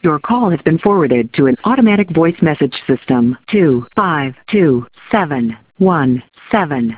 Your call has been forwarded to an automatic voice message system. 252717